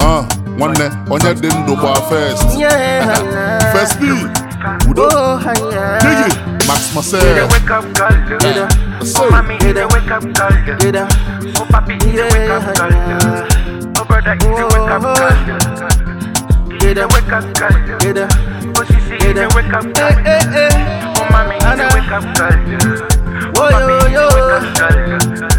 One day, on your dinner bar first. First B. Udo. Dig it. Max Marcel. Wake up, girl. Oh, mommy, wake up, girl. Oh, papi, wake up, girl. Oh, brother, wake up, girl. Wake up, girl. Oh, sissy, wake up, girl. Oh, mommy, wake up, girl. Oh, papi, wake up, girl.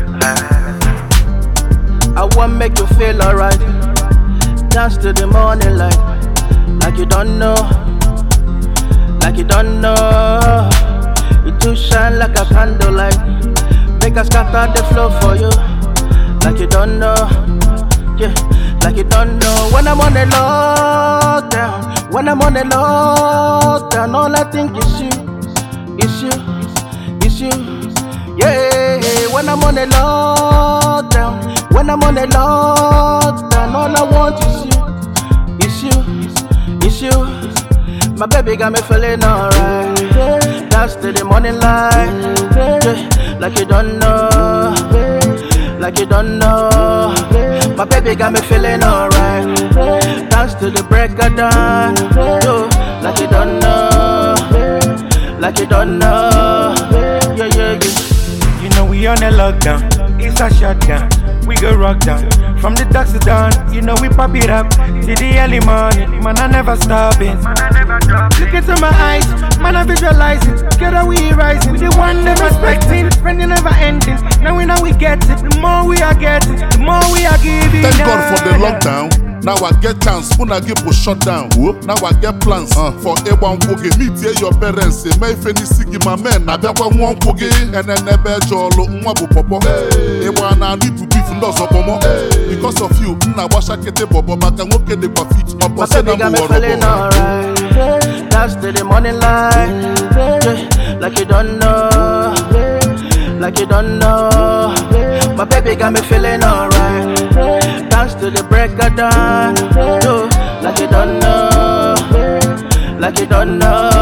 I want make you feel alright. Dance to the morning light, like you don't know, like you don't know. It do shine like a candlelight. Make us scatter the flow for you, like you don't know, yeah, like you don't know. When I'm on the lockdown, when I'm on the lockdown, all I think is you, it's you, it's you, yeah. When I'm on the lockdown. When I'm on the lockdown, all I want is you, it's you, it's you. My baby got me feeling alright. Dance to the morning light, yeah, like you don't know, like you don't know. My baby got me feeling alright. Dance to the break of dawn, yo, like you don't know, like you don't know, yeah, yeah, yeah. You know we on a lockdown, it's a shutdown. We go rock down, from the dusk to dawn. You know we pop it up, till the early morning. Man, I never stopping. Look into my eyes, man, I visualizing. Together we rising, we the one never expecting. Spending never ending, now we get it. The more we are getting, the more we are giving. Thank God for the lockdown. Now I get chance, when I get shut down. Now I get plans for A1 Poge. Meet your parents, say, may finish singing my men. I bet one Poge, and then never jolo, Mwabu Popo. A1, I need to be from those of Momo. Because of you, I wash a kete bobo, but I won't get the feet. My baby got me feeling alright. Dance to the morning light, yeah, like you don't know, like you don't know. My baby got me feeling alright. Dance to the break of dawn, yo, like you don't know, like you don't know.